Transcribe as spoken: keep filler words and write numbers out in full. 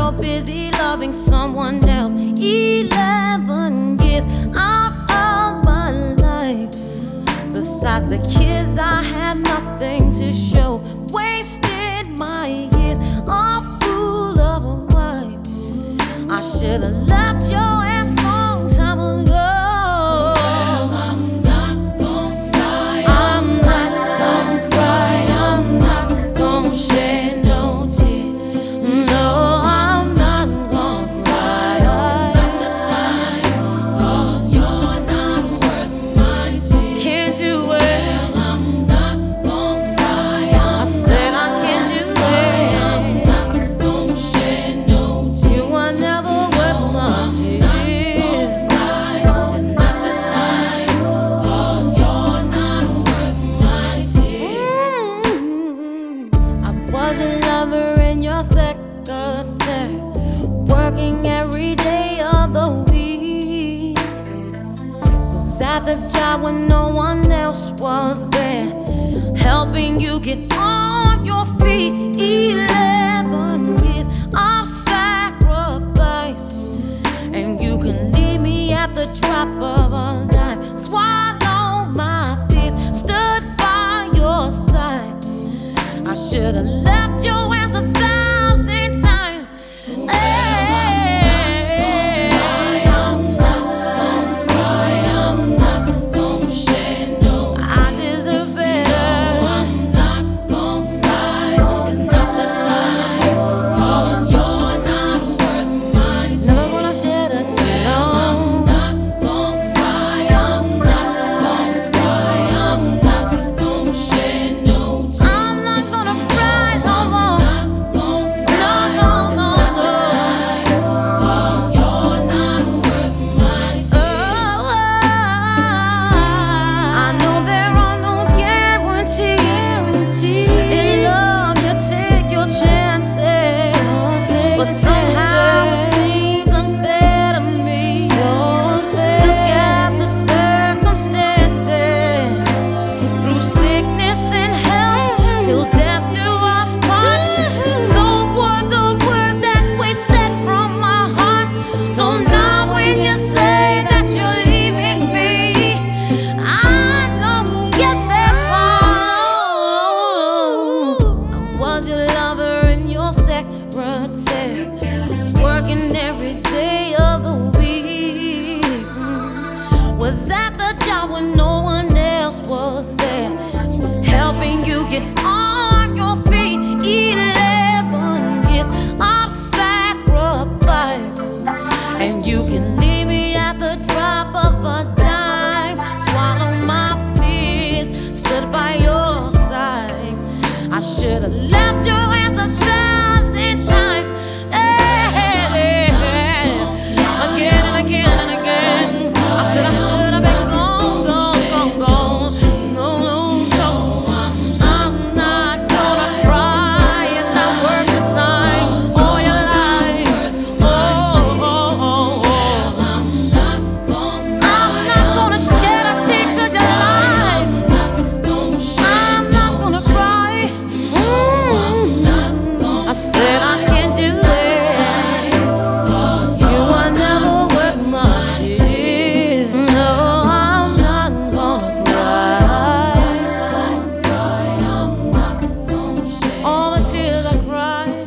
you're busy loving someone else. Eleven years out of my life. Besides the kids, I had nothing to show. Wasted my years, a fool of a wife. I should have left your ass long time ago. Well, I'm not gonna cry. I'm not gonna cry. I'm not gonna shed no tears. No, I'm not gonna cry. Not the time, 'cause you're not worth my tears. Can't do it. Well, I'm not gonna cry. I said I can't do it. I'm not gonna shed no tears. You are never worth my tears. It's not the time, 'cause you're not worth my tears. Mm. I was your lover and your secretary, working every day of the week. Was at the job when no one else was there, helping you get on your feet. Eleven years of sacrifice, and you can leave me at the drop of a dime. Swallow my fears, stood by your side. I should have left your ass a thousand times. Hey, I'm not gonna cry. I'm not gonna shed no tears. I deserve better. I'm not gonna cry. It's not the time, 'cause you're not worth my tears. Never gonna shed a tear. No. I'm not gonna cry. I'm not gonna cry. I'm not gonna shed no tears. I'm not gonna cry no more. No, no, no, no. 'Cause you're not worth my tears. Oh, I know there are no guarantees. In love, you take your chances, but somehow it seems unfair to me. Look at the circumstances, through sickness and health, till death do us part. Those were the words that we said from my heart. So now when you say that you're leaving me, I don't get that far. I was your lover and your secretary, working every day of the week. Was at the job when no one else was there, helping you get on your feet. Eleven years of sacrifice, and you can leave me at the drop of a dime. Swallow my fears, stood by your side. I should have left your ass a thousand times. Hey, again and again and again. I said I should have been gone, gone, gone, gone. No, no, no. I'm not gonna cry. It's not worth the time or your life. Oh, oh, oh, oh. I'm not gonna I'm not gonna shed a tear 'cause you're alive. gonna shed I'm not gonna cry. Mm. I said I can't do it. You are never worth my tears. No, I'm not gonna cry. All the tears I cry.